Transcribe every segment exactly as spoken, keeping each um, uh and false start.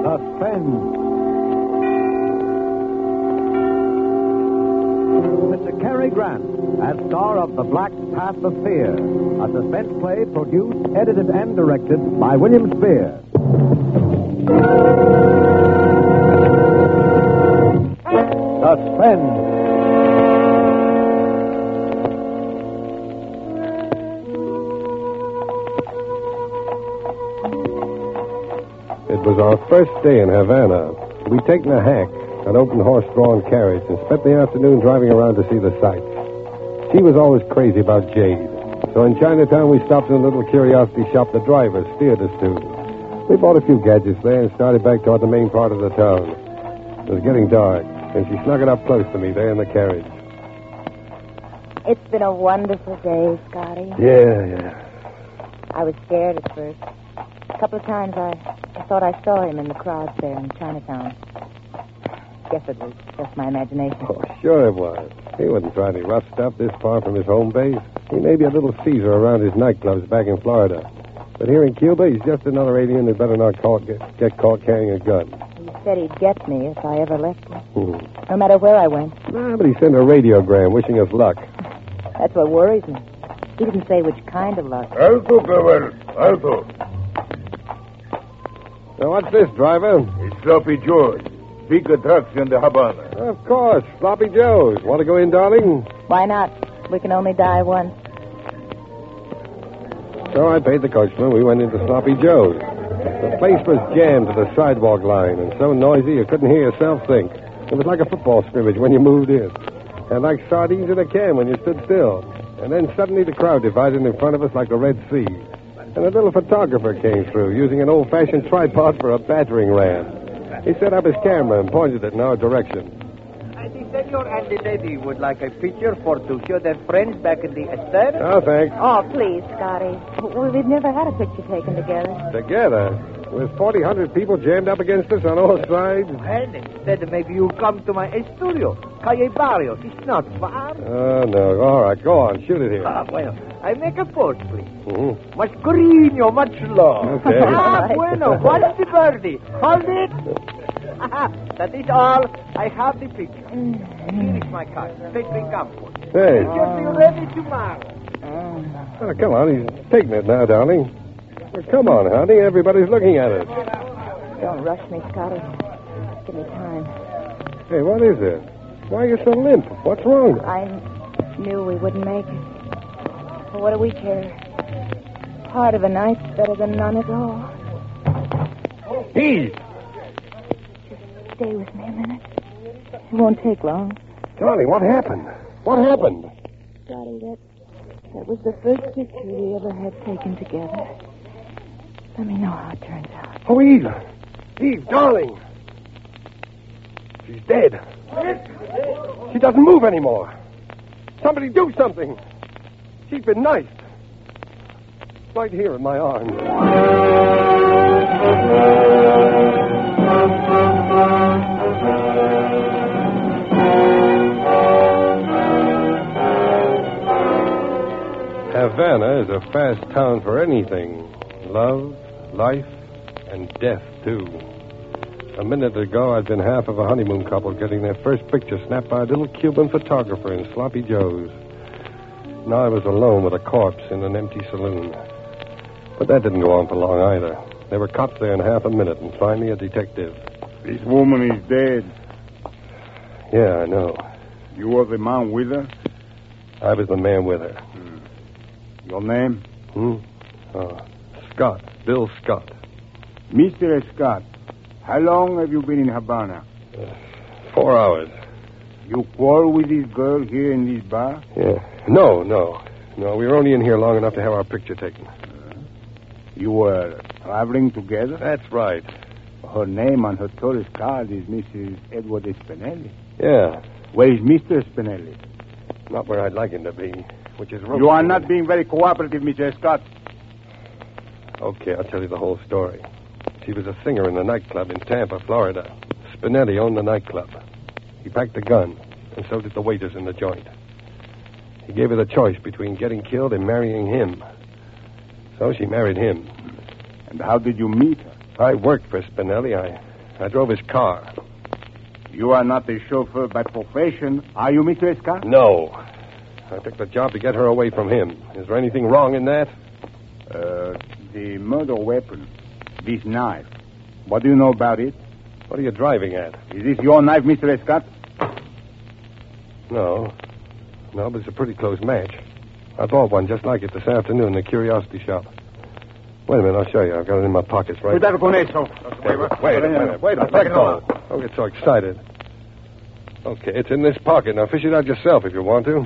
Suspense. Mister Cary Grant, as star of The Black Path of Fear, a suspense play produced, edited, and directed by William Spear. Suspense. It was our first day in Havana. We'd taken a hack, an open horse-drawn carriage, and spent the afternoon driving around to see the sights. She was always crazy about jade. So in Chinatown, we stopped in a little curiosity shop the driver steered us to. We bought a few gadgets there and started back toward the main part of the town. It was getting dark, and she snuggled up close to me there in the carriage. It's been a wonderful day, Scotty. Yeah, yeah. I was scared at first. A couple of times I, I thought I saw him in the crowds there in Chinatown. Guess it was just my imagination. Oh, sure it was. He wouldn't try any rough stuff this far from his home base. He may be a little Caesar around his nightclubs back in Florida. But here in Cuba, he's just another alien who better not caught, get, get caught carrying a gun. He said he'd get me if I ever left him. Hmm. No matter where I went. Nah, but he sent a radiogram wishing us luck. That's what worries me. He didn't say which kind of luck. Alto, caballo. Alto. Now, what's this, driver? It's Sloppy George. Big attraction in the Havana. Of course, Sloppy Joe's. Want to go in, darling? Why not? We can only die once. So I paid the coachman. We went into Sloppy Joe's. The place was jammed to the sidewalk line and so noisy you couldn't hear yourself think. It was like a football scrimmage when you moved in. And like sardines in a can when you stood still. And then suddenly the crowd divided in front of us like the Red Sea. And a little photographer came through, using an old-fashioned tripod for a battering ram. He set up his camera and pointed it in our direction. The senor and the lady would like a picture for to show their friends back in the estate. Oh, thanks. Oh, please, Scotty. We- We've never had a picture taken together. Together? With forty hundred people jammed up against us on all sides? And instead, maybe you come to my studio. Calle Barrios. It's not far. Oh, no. All right, go on. Shoot it here. Ah, well, I make a pose, please. Mm-hmm. Much cariño, much love. Okay. Ah, bueno. What's the birdie? Hold it. That is all. I have the picture. Here is my card. Take the campo. Hey. It should be ready tomorrow. Oh, come on. He's taking it now, darling. Well, come on, honey. Everybody's looking at us. Don't rush me, Scotty. Give me time. Hey, what is it? Why are you so limp? What's wrong? I knew we wouldn't make it. But what do we care? Part of a night's better than none at all. He's. Just stay with me a minute. It won't take long. Charlie, what happened? What happened? Scotty, that, that was the first picture we ever had taken together. Let me know how it turns out. Oh, Eve. Eve, darling. She's dead. She doesn't move anymore. Somebody do something. She's been knifed. Right here in my arm. Havana is a fast town for anything. Love, life, and death, too. A minute ago, I'd been half of a honeymoon couple getting their first picture snapped by a little Cuban photographer in Sloppy Joe's. Now I was alone with a corpse in an empty saloon. But that didn't go on for long either. There were cops there in half a minute, and finally a detective. This woman is dead. Yeah, I know. You were the man with her? I was the man with her. Hmm. Your name? Hmm? Oh, Scott. Bill Scott. Mister Scott, how long have you been in Havana? Uh, four hours. You quarrel with this girl here in this bar? Yeah. No, no. No, we were only in here long enough to have our picture taken. Uh, you were traveling together? That's right. Her name on her tourist card is Missus Edward Spinelli. Yeah. Where is Mister Spinelli? Not where I'd like him to be, which is... You are not being very cooperative, Mister Scott. Okay, I'll tell you the whole story. She was a singer in a nightclub in Tampa, Florida. Spinelli owned the nightclub. He packed a gun, and so did the waiters in the joint. He gave her the choice between getting killed and marrying him. So she married him. And how did you meet her? I worked for Spinelli. I, I drove his car. You are not a chauffeur by profession, are you, Mister Escott? No. I took the job to get her away from him. Is there anything wrong in that? Uh, the murder weapon, this knife. What do you know about it? What are you driving at? Is this your knife, Mister Escott? No. No, but it's a pretty close match. I bought one just like it this afternoon in the curiosity shop. Wait a minute, I'll show you. I've got it in my pockets right Cuidado con eso. Wait, wait, wait a minute. Wait a minute. Let go. Don't get so excited. Okay, it's in this pocket. Now fish it out yourself if you want to.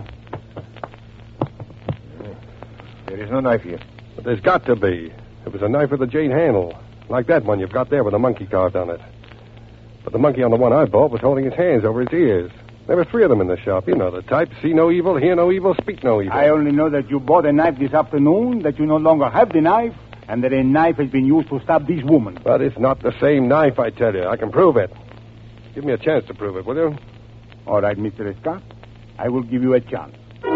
There is no knife here. But there's got to be. It was a knife with a jade handle. Like that one you've got there with a monkey carved on it. But the monkey on the one I bought was holding his hands over his ears. There were three of them in the shop. You know the type. See no evil, hear no evil, speak no evil. I only know that you bought a knife this afternoon, that you no longer have the knife, and that a knife has been used to stab this woman. But it's not the same knife, I tell you. I can prove it. Give me a chance to prove it, will you? All right, Mister Escott. I will give you a chance.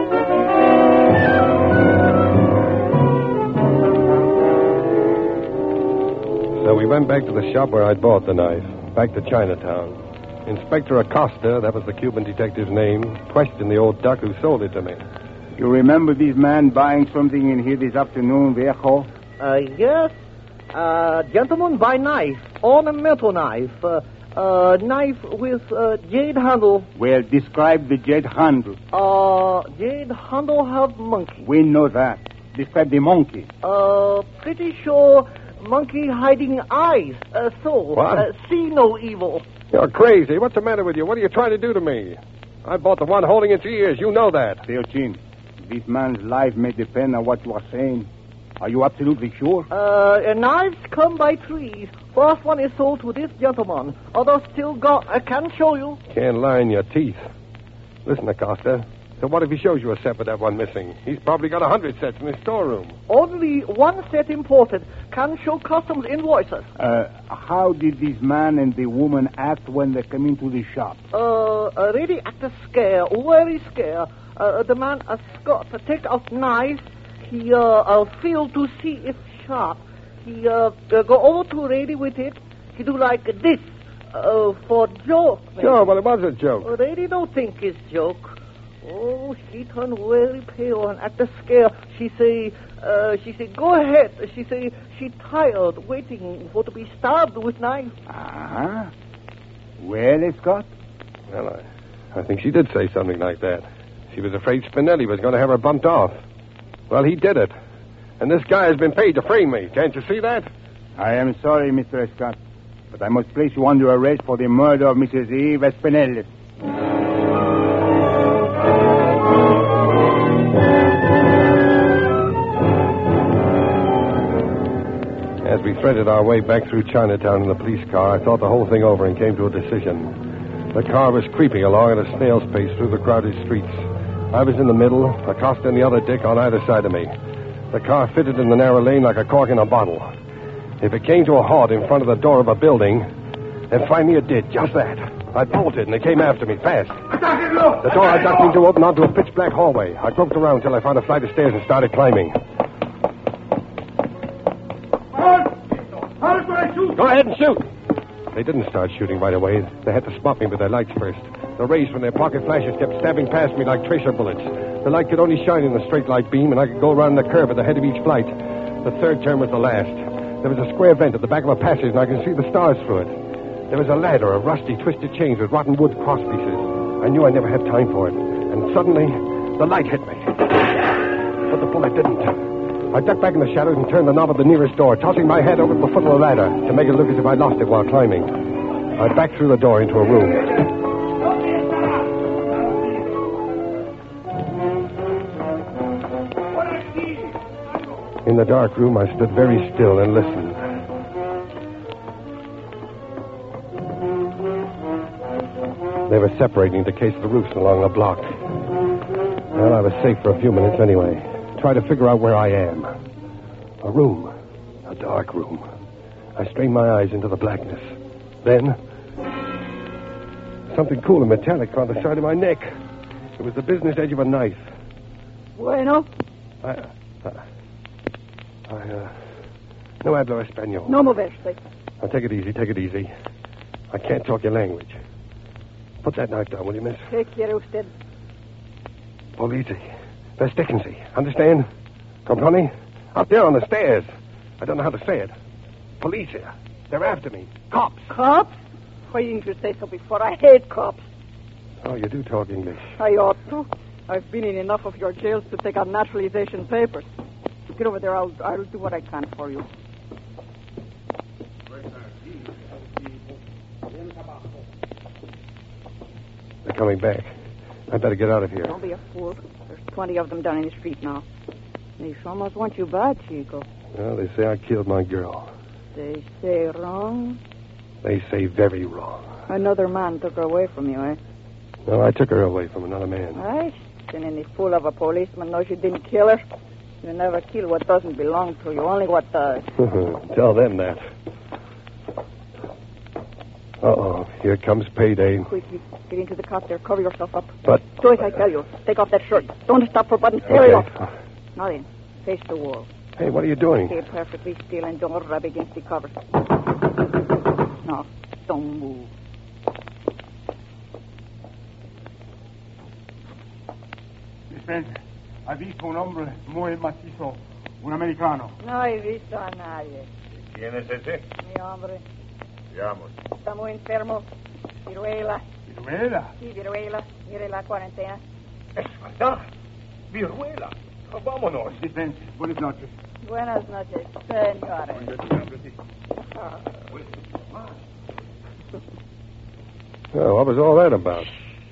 So we went back to the shop where I'd bought the knife, back to Chinatown. Inspector Acosta, that was the Cuban detective's name, questioned the old duck who sold it to me. You remember this man buying something in here this afternoon, Viejo? Uh, yes. Uh, gentleman buy knife, ornamental knife, uh, uh, knife with uh, jade handle. Well, describe the jade handle. Uh, jade handle have monkey. We know that. Describe the monkey. Uh, pretty sure monkey hiding eyes. Uh, so, What? Uh, see no evil. You're crazy. What's the matter with you? What are you trying to do to me? I bought the one holding its ears. You know that. Teochin, this man's life may depend on what you are saying. Are you absolutely sure? Uh, knives come by threes. First one is sold to this gentleman. Others still got. I can show you. Can't lie in your teeth. Listen, Acosta. So what if he shows you a set with that one missing? He's probably got a hundred sets in his storeroom. Only one set imported. Can show customs invoices. Uh, how did this man and the woman act when they came into the shop? Uh, uh really act a scare. Very scare. Uh, the man, uh, Scott, uh, take out knife. He, uh, uh, feel to see if sharp. He, uh, uh, go over to ready with it. He do like this. Uh, for joke. maybe. Sure, but it was a joke. Uh, Lady don't think it's joke. Oh, she turned very pale and act a scare. She say, uh, she say, go ahead. She say, she tired waiting for to be stabbed with knife. Uh-huh. Well, Scott? Well, I, I think she did say something like that. She was afraid Spinelli was going to have her bumped off. Well, he did it. And this guy has been paid to frame me. Can't you see that? I am sorry, Mister Scott, but I must place you under arrest for the murder of Missus Eve Spinelli. As we threaded our way back through Chinatown in the police car, I thought the whole thing over and came to a decision. The car was creeping along at a snail's pace through the crowded streets. I was in the middle, Acosta and the other dick on either side of me. The car fitted in the narrow lane like a cork in a bottle. If it came to a halt in front of the door of a building, then finally it did, just that. I bolted and they came after me, fast. The door I ducked into opened onto a pitch-black hallway. I groped around until I found a flight of stairs and started climbing. Go ahead and shoot. They didn't start shooting right away. They had to spot me with their lights first. The rays from their pocket flashes kept stabbing past me like tracer bullets. The light could only shine in the straight light beam, and I could go around the curve at the head of each flight. The third turn was the last. There was a square vent at the back of a passage, and I could see the stars through it. There was a ladder of rusty, twisted chains with rotten wood cross pieces. I knew I'd never have time for it. And suddenly, the light hit me. But the bullet didn't. I ducked back in the shadows and turned the knob of the nearest door, tossing my head over the foot of the ladder to make it look as if I lost it while climbing. I backed through the door into a room. In the dark room, I stood very still and listened. They were separating to case the roofs along the block. Well, I was safe for a few minutes anyway. Try to figure out where I am. A room. A dark room. I strained my eyes into the blackness. Then, something cool and metallic on the side of my neck. It was the business edge of a knife. Bueno. I... I... I uh, no hablo español. No moverte. Now, take it easy, take it easy. I can't talk your language. Put that knife down, will you, miss? Take care, usted. Police. That's Dickinsy. Understand? Comprende? Out there on the stairs. I don't know how to say it. Police here. They're after me. Cops. Cops? Why didn't you say so before? I hate cops. Oh, you do talk English. I ought to. I've been in enough of your jails to take out naturalization papers. Get over there. I'll, I'll do what I can for you. They're coming back. I better get out of here. Don't be a fool. There's twenty of them down in the street now. They almost want you bad, Chico. Well, they say I killed my girl. They say wrong. They say very wrong. Another man took her away from you, eh? No, I took her away from another man. Right. Then any fool of a policeman knows you didn't kill her. You never kill what doesn't belong to you, only what does. Tell them that. Uh-oh, here comes payday. Quickly, get into the cot there. Cover yourself up. But... Do as I tell you. Take off that shirt. Don't stop for buttons. Tear it Okay. off. Now then, face the wall. Hey, what are you doing? Stay perfectly still and don't rub against the cover. No, don't move. Dispense. Ha visto un hombre muy macizo, un americano. No he visto a nadie. ¿Quién es ese? Mi hombre. Veamos. Está muy enfermo. Viruela. ¿Viruela? Sí, viruela. Mire la cuarentena. Es verdad. Viruela. Vámonos. Dispense. Buenas noches. Buenas noches, señores. Oh, what was all that about?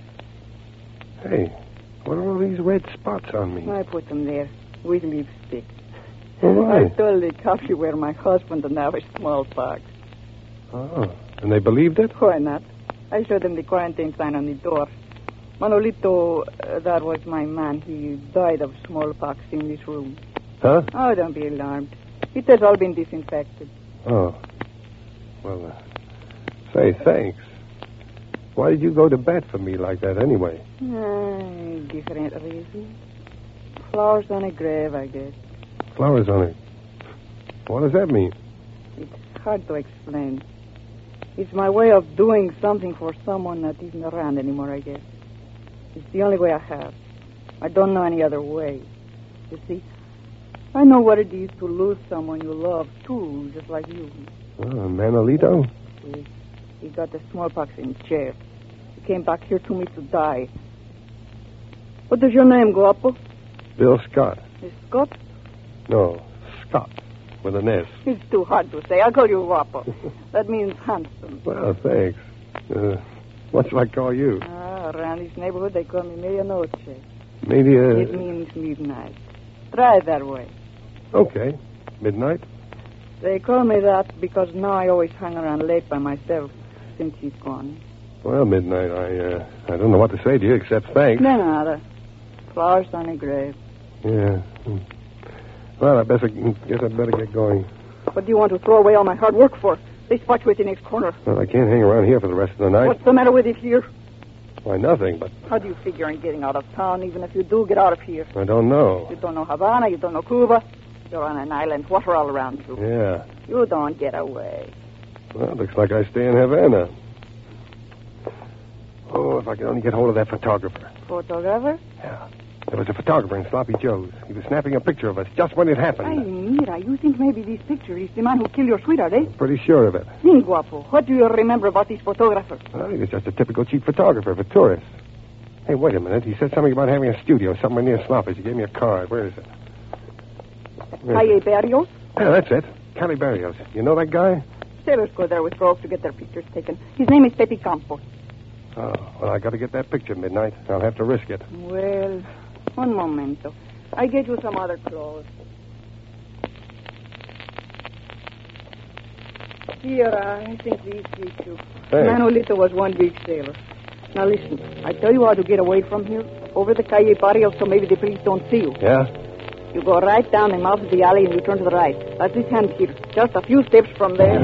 Hey, what are all these red spots on me? I put them there with lipstick. Oh, I right. told the cops you were my husband and I was smallpox. Oh, and they believed it? Why not? I showed them the quarantine sign on the door. Manolito, uh, that was my man. He died of smallpox in this room. Huh? Oh, don't be alarmed. It has all been disinfected. Oh. Well, uh, say, thanks. Why did you go to bat for me like that anyway? Uh, different reasons. Flowers on a grave, I guess. Flowers on it. What does that mean? It's hard to explain. It's my way of doing something for someone that isn't around anymore, I guess. It's the only way I have. I don't know any other way. You see, I know what it is to lose someone you love, too, just like you. Oh, Manolito? He, he got the smallpox in jail. He came back here to me to die. What is your name, Guapo? Bill Scott. Is Scott? No, Scott, with an S. It's too hard to say. I'll call you Guapo. That means handsome. Well, thanks. Uh, what shall I call you? Ah, around this neighborhood, they call me Medianoche. Maybe, uh... It means midnight. Try it that way. Okay. Midnight? They call me that because now I always hang around late by myself since he's gone. Well, midnight, I, uh, I don't know what to say to you except thanks. No, nada. Flowers on a grave. Yeah. Hmm. Well, I better, guess I better get going. What do you want to throw away all my hard work for? They spot you at the next corner. Well, I can't hang around here for the rest of the night. What's the matter with it here? Why, nothing, but How do you figure on getting out of town, even if you do get out of here? I don't know. You don't know Havana, you don't know Cuba. You're on an island, water all around you. Yeah. You don't get away. Well, looks like I stay in Havana. Oh, if I could only get hold of that photographer. Photographer? Yeah. There was a photographer in Sloppy Joe's. He was snapping a picture of us just when it happened. Ay, mira, you think maybe this picture is the man who killed your sweetheart, eh? Pretty sure of it. Think, Guapo. What do you remember about this photographer? Well, he was just a typical cheap photographer for tourists. Hey, wait a minute. He said something about having a studio somewhere near Sloppy's. He gave me a card. Where is it? Where is Calle it? Barrios? Yeah, that's it. Cali Barrios. You know that guy? Sailors go there with ropes to get their pictures taken. His name is Pepe Campos. Oh, well, I got to get that picture midnight. I'll have to risk it. Well, un momento. I get you some other clothes. Here, I think these fit you. Thanks. Manolito was one big sailor. Now listen, I tell you how to get away from here. Over the Calle Barrios so maybe the police don't see you. Yeah? You go right down the mouth of the alley and you turn to the right. That's his hand here. Just a few steps from there.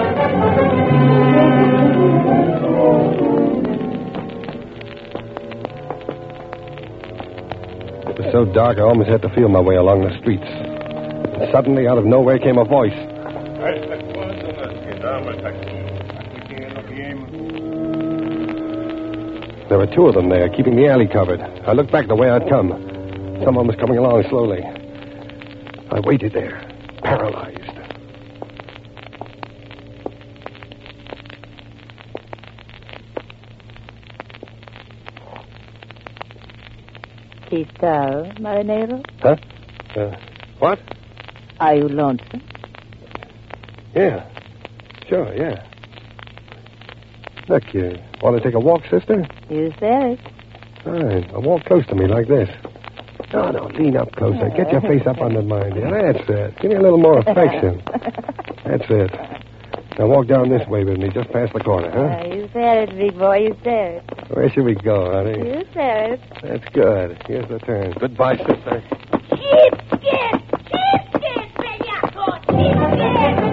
It was so dark I almost had to feel my way along the streets. And suddenly, out of nowhere, came a voice. A estas cosas nos quedamos There were two of them there, keeping the alley covered. I looked back the way I'd come. Someone was coming along slowly. I waited there, paralyzed. ¿Qué tal, marinero? Huh? Uh, what? Are you lonesome? Yeah. Sure, yeah. Look, you want to take a walk, sister? You said it. Fine. Now walk close to me like this. No, no, lean up closer. Get your face up under mine. Yeah, that's it. Give me a little more affection. That's it. Now walk down this way with me, just past the corner, huh? Uh, you said it, big boy. You said it. Where should we go, honey? You said it. That's good. Here's the turn. Goodbye, sister. Cheapskate! Cheapskate, bellaco! Cheapskate!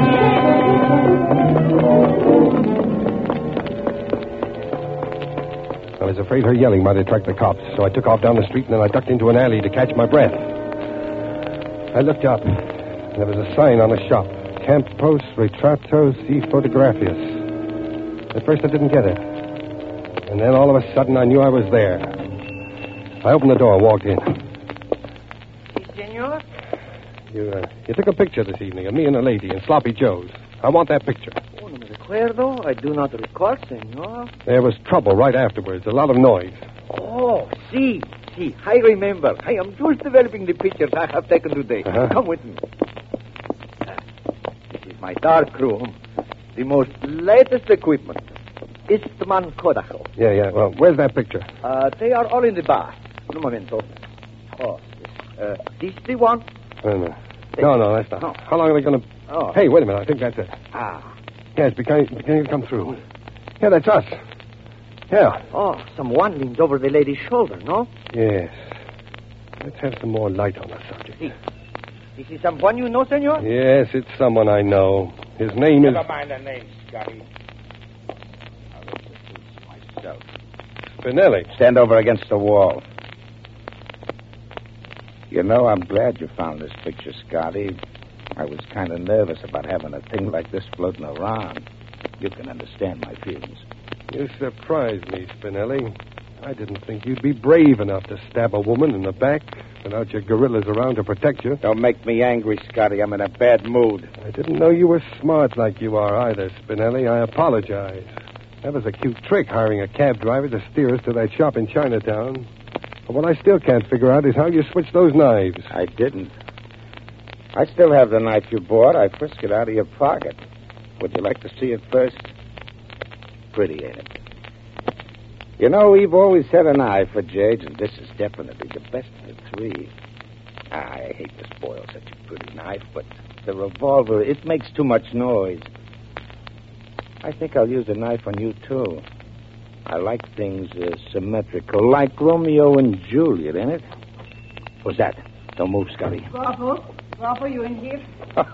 I was afraid her yelling might attract the cops, so I took off down the street and then I ducked into an alley to catch my breath. I looked up, and there was a sign on the shop. Campos Retratos y Fotografias. At first I didn't get it. And then all of a sudden I knew I was there. I opened the door and walked in. Si, senor? You, uh, you took a picture this evening of me and a lady in Sloppy Joe's. I want that picture. Oh, no me recuerdo. I do not recall, senor. There was trouble right afterwards, a lot of noise. Oh, si, si. I remember. I am just developing the pictures I have taken today. Uh-huh. Come with me. This is my dark room. The most latest equipment. Eastman Kodak. Yeah, yeah. Well, where's that picture? Uh, they are all in the bar. Un momento. Oh, this, uh, this the one? Wait a minute. No, no, that's not. No. How long are they going to... Oh. Hey, wait a minute. I think that's it. Ah. Yeah, it's beginning, beginning to come through. Yeah, that's us. Yeah. Oh, someone leans over the lady's shoulder, no? Yes. Let's have some more light on the subject. Si. This is someone you know, senor? Yes, it's someone I know. His name is... Never mind the name, Scotty. I'll introduce myself. Spinelli. Stand over against the wall. You know, I'm glad you found this picture, Scotty. I was kind of nervous about having a thing like this floating around. You can understand my feelings. You surprised me, Spinelli. I didn't think you'd be brave enough to stab a woman in the back without your gorillas around to protect you. Don't make me angry, Scotty. I'm in a bad mood. I didn't know you were smart like you are either, Spinelli. I apologize. That was a cute trick, hiring a cab driver to steer us to that shop in Chinatown. But what I still can't figure out is how you switched those knives. I didn't. I still have the knife you bought. I frisked it out of your pocket. Would you like to see it first? Pretty, ain't it? You know, we've always had an eye for jades, and this is definitely the best of the three. I hate to spoil such a pretty knife, but the revolver, it makes too much noise. I think I'll use the knife on you, too. I like things uh, symmetrical, like Romeo and Juliet, ain't it? What's that? Don't move, Scotty. Raffle? Raffle, you in here?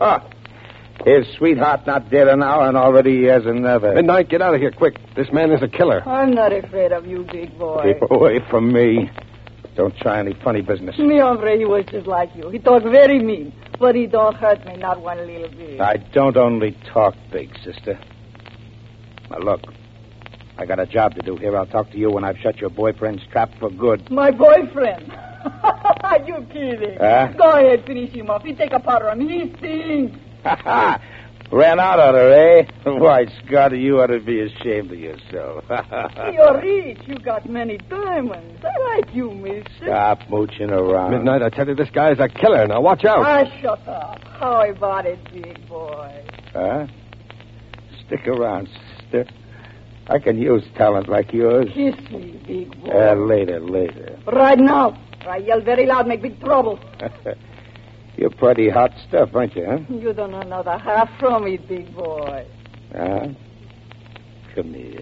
His sweetheart not dead an hour, and already he has another. Midnight, get out of here, quick. This man is a killer. I'm not afraid of you, big boy. Keep away from me. Don't try any funny business. Me hombre, he was just like you. He talk very mean, but he don't hurt me, not one little bit. I don't only talk big, sister. Now, look. I got a job to do here. I'll talk to you when I've shut your boyfriend's trap for good. My boyfriend? You kidding? Huh? Go ahead, finish him off. He take a powder on me. He stinks. Ha ha! Ran out on her, eh? Why, Scotty, you ought to be ashamed of yourself. You're rich. You got many diamonds. I like you, mister. Stop mooching around. Midnight, I tell you, this guy is a killer. Now, watch out. Ah, shut up. How about it, big boy? Huh? Stick around, sister. I can use talent like yours. Kiss me, big boy. Uh, later, later. Right now. I yell very loud, make big trouble. You're pretty hot stuff, aren't you, huh? You don't know another half from it, big boy. Huh? Come here.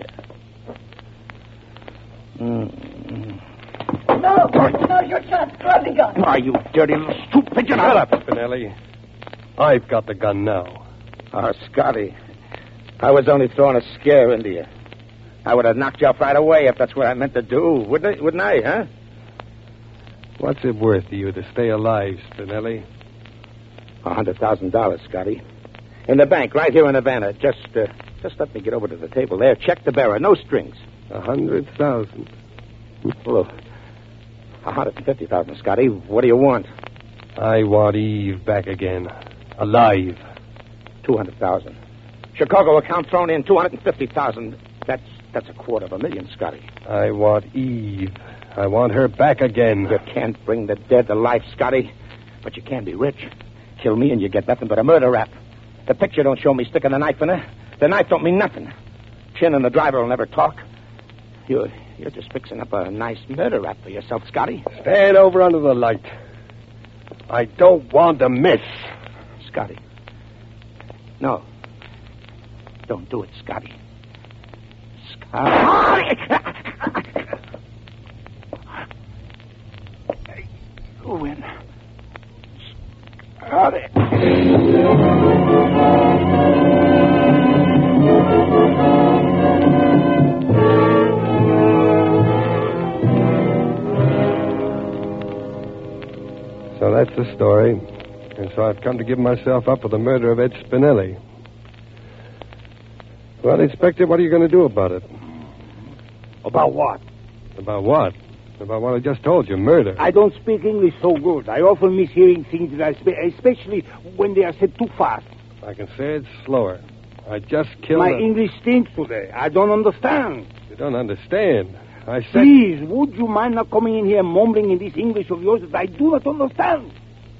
Mm. No, no, you can't. Grab the gun. Why, you dirty little stupid. Shut up, Spinelli. I've got the gun now. Oh, Scotty. I was only throwing a scare into you. I would have knocked you off right away if that's what I meant to do, wouldn't I, wouldn't I huh? What's it worth to you to stay alive, Spinelli? A hundred thousand dollars, Scotty. In the bank, right here in Havana. Just, uh, Just let me get over to the table there. Check the bearer. No strings. A hundred thousand. Look. A hundred and fifty thousand, Scotty. What do you want? I want Eve back again. Alive. Two hundred thousand. Chicago account thrown in, two hundred and fifty thousand. That's that's a quarter of a million, Scotty. I want Eve. I want her back again. You can't bring the dead to life, Scotty. But you can be rich. Kill me and you get nothing but a murder rap. The picture don't show me sticking the knife in her. The knife don't mean nothing. Chin and the driver will never talk. You're, you're just fixing up a nice murder rap for yourself, Scotty. Stand over under the light. I don't want to miss. Scotty. No. Don't do it, Scotty. Scotty. You win. Scotty. So that's the story. And so I've come to give myself up for the murder of Ed Spinelli. Well, Inspector, what are you going to do about it? About what? About what? About what I just told you, murder. I don't speak English so good. I often miss hearing things that I speak, especially when they are said too fast. I can say it slower. I just killed My a... English stinks today. I don't understand. You don't understand. I said... Please, would you mind not coming in here mumbling in this English of yours that I do not understand?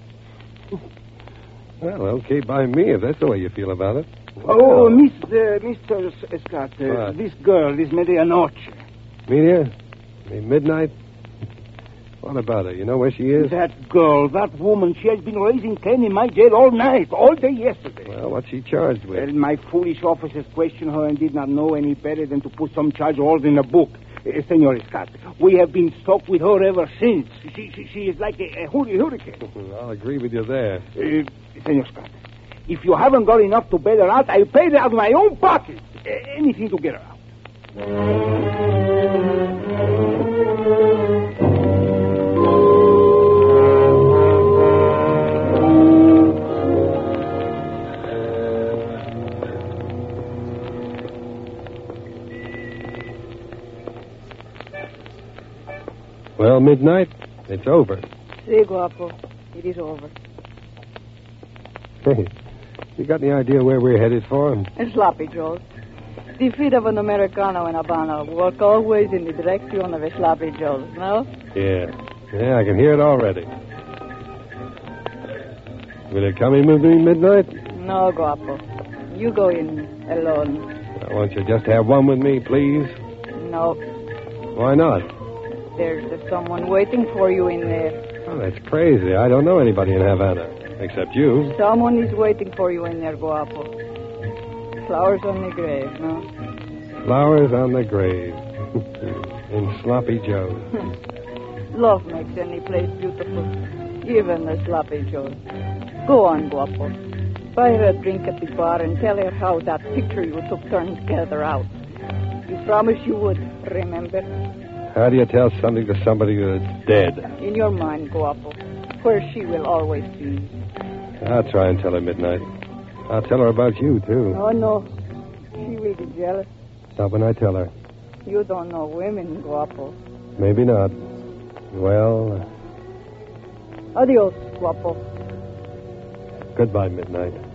Well, okay by me, if that's the way you feel about it. Oh, Well, Miss, uh, Mister S- Scott, uh, What? this girl, this Medianoche. Media? Midnight? What about her? You know where she is? That girl, that woman, she has been raising Cain in my jail all night, all day yesterday. Well, what's she charged with? Well, my foolish officers questioned her and did not know any better than to put some charge all in a book. Uh, Senor Scott, we have been stuck with her ever since. She, she, she is like a, a holy hurricane. I'll agree with you there. Uh, Senor Scott, if you haven't got enough to bail her out, I'll pay it out of my own pocket. Uh, anything to get her out. Well, midnight, it's over. Si, Guapo. It is over. Hey, you got any idea where we're headed for? And sloppy Joe. The feet of an Americano in Habana walk always in the direction of a sloppy Joe, no? Yeah. Yeah, I can hear it already. Will you come in with me midnight? No, Guapo. You go in alone. I want you just have one with me, please. No, Why not? there's someone waiting for you in there. Oh, that's crazy. I don't know anybody in Havana, except you. Someone is waiting for you in there, Guapo. Flowers on the grave, no? Flowers on the grave. In Sloppy Joe. Love makes any place beautiful, even the sloppy Joe. Go on, Guapo. Buy her a drink at the bar and tell her how that picture you took turned together out. You promised you would, remember? How do you tell something to somebody that's dead? In your mind, Guapo, where she will always be. I'll try and tell her midnight. I'll tell her about you, too. Oh, no. She will be jealous. Not when I tell her. You don't know women, Guapo. Maybe not. Well, Adios, Guapo. goodbye, midnight.